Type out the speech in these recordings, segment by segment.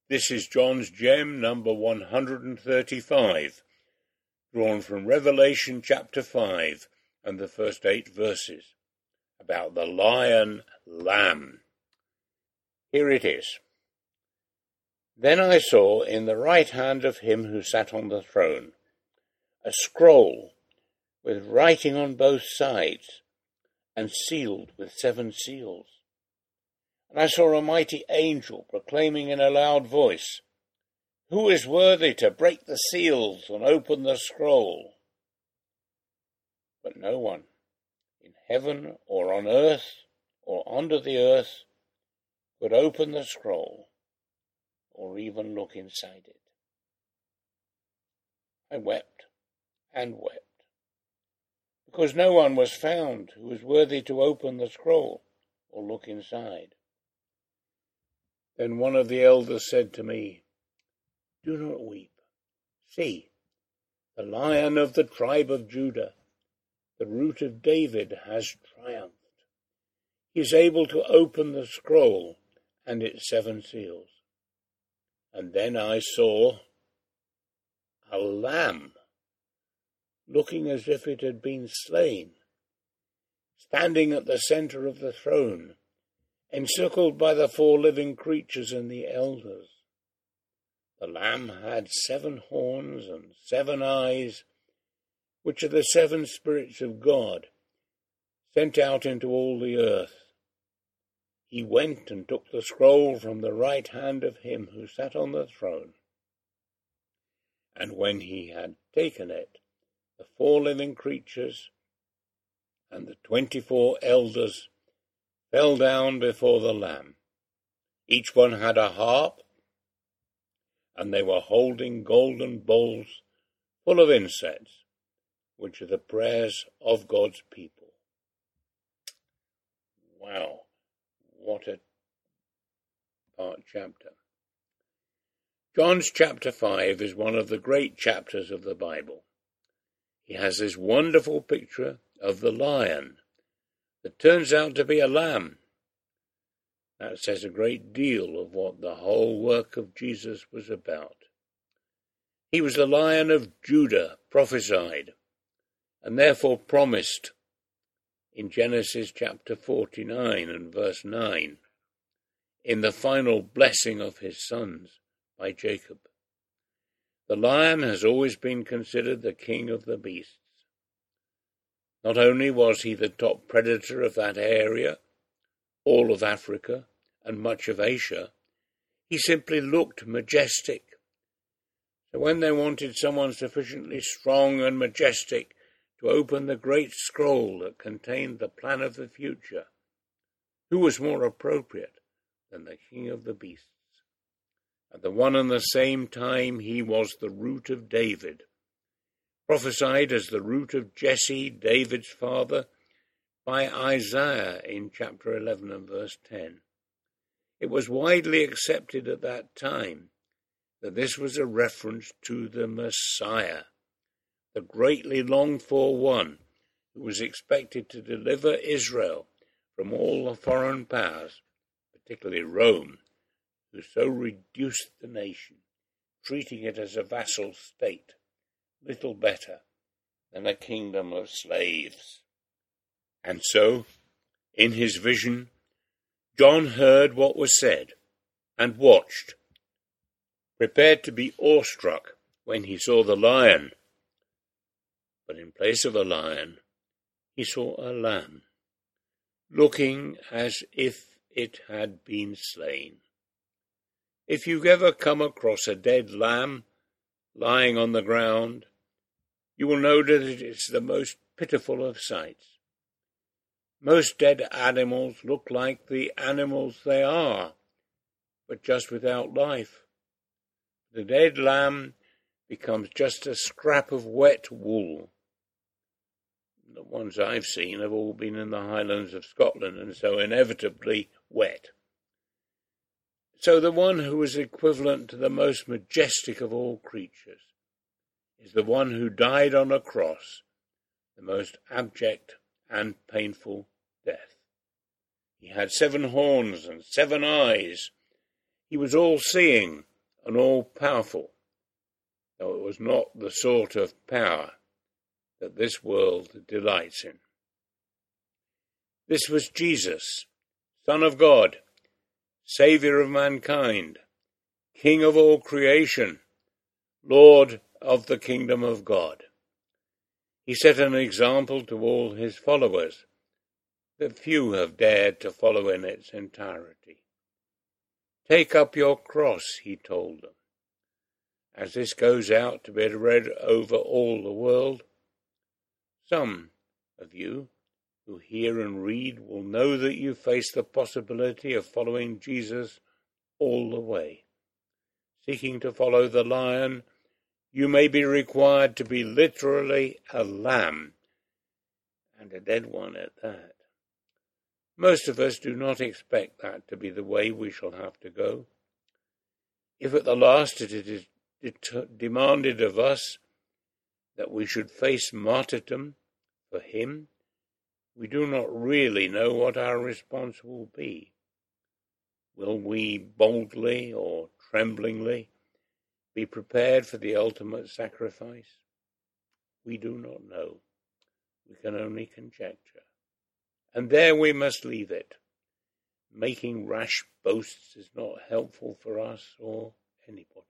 This is John's Gem number 135, drawn from Revelation chapter 5 and the first 8 verses, about the lion lamb. Here it is. Then I saw in the right hand of him who sat on the throne a scroll with writing on both sides and sealed with 7 seals. And I saw a mighty angel proclaiming in a loud voice, "Who is worthy to break the seals and open the scroll?" But no one, in heaven or on earth or under the earth, could open the scroll or even look inside it. I wept and wept, because no one was found who was worthy to open the scroll or look inside. Then one of the elders said to me, "Do not weep. See, the Lion of the tribe of Judah, the Root of David, has triumphed. He is able to open the scroll and its 7 seals." And then I saw a lamb, looking as if it had been slain, standing at the center of the throne, encircled by the 4 living creatures and the elders. The lamb had 7 horns and 7 eyes, which are the 7 spirits of God, sent out into all the earth. He went and took the scroll from the right hand of him who sat on the throne. And when he had taken it, the 4 living creatures and the 24 elders fell down before the Lamb. Each one had a harp, and they were holding golden bowls full of incense, which are the prayers of God's people. Wow, what a part chapter. John's chapter 5 is one of the great chapters of the Bible. He has this wonderful picture of the lion that turns out to be a lamb. That says a great deal of what the whole work of Jesus was about. He was the Lion of Judah, prophesied, and therefore promised in Genesis chapter 49 and verse 9, in the final blessing of his sons by Jacob. The lion has always been considered the king of the beasts. Not only was he the top predator of that area, all of Africa and much of Asia, he simply looked majestic. So when they wanted someone sufficiently strong and majestic to open the great scroll that contained the plan of the future, who was more appropriate than the king of the beasts? At the one and the same time, he was the Root of David, prophesied as the root of Jesse, David's father, by Isaiah in chapter 11 and verse 10. It was widely accepted at that time that this was a reference to the Messiah, the greatly longed-for one who was expected to deliver Israel from all the foreign powers, particularly Rome, who so reduced the nation, treating it as a vassal state, little better than a kingdom of slaves. And so, in his vision, John heard what was said and watched, prepared to be awestruck when he saw the lion. But in place of a lion, he saw a lamb, looking as if it had been slain. If you've ever come across a dead lamb lying on the ground, you will know that it is the most pitiful of sights. Most dead animals look like the animals they are, but just without life. The dead lamb becomes just a scrap of wet wool. The ones I've seen have all been in the Highlands of Scotland, and so inevitably wet. So the one who is equivalent to the most majestic of all creatures is the one who died on a cross, the most abject and painful death. He had 7 horns and 7 eyes. He was all-seeing and all-powerful, though it was not the sort of power that this world delights in. This was Jesus, Son of God, Saviour of mankind, King of all creation, Lord of the kingdom of God. He set an example to all his followers that few have dared to follow in its entirety. Take up your cross, he told them. As this goes out to be read over all the world, some of you who hear and read will know that you face the possibility of following Jesus all the way. Seeking to follow the lion, you may be required to be literally a lamb, and a dead one at that. Most of us do not expect that to be the way we shall have to go. If at the last it is demanded of us that we should face martyrdom for him, we do not really know what our response will be. Will we boldly or tremblingly be prepared for the ultimate sacrifice? We do not know. We can only conjecture. And there we must leave it. Making rash boasts is not helpful for us or anybody.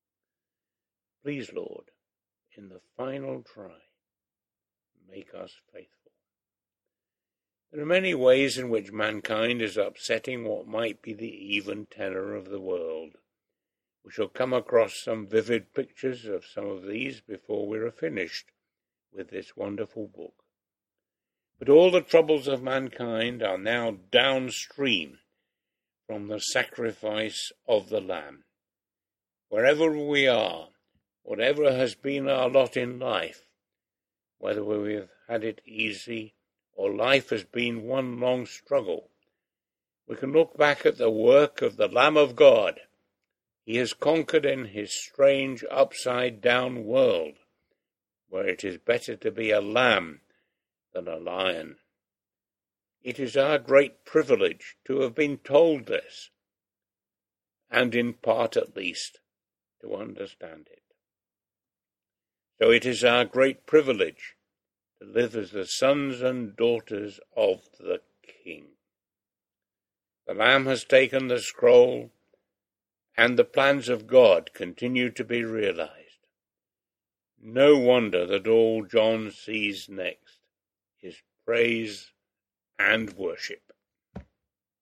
Please, Lord, in the final try, make us faithful. There are many ways in which mankind is upsetting what might be the even tenor of the world. We shall come across some vivid pictures of some of these before we are finished with this wonderful book. But all the troubles of mankind are now downstream from the sacrifice of the Lamb. Wherever we are, whatever has been our lot in life, whether we've had it easy or life has been one long struggle, we can look back at the work of the Lamb of God. He has conquered in his strange upside-down world, where it is better to be a lamb than a lion. It is our great privilege to have been told this, and in part at least, to understand it. So it is our great privilege to live as the sons and daughters of the King. The Lamb has taken the scroll, and the plans of God continue to be realized. No wonder that all John sees next is praise and worship.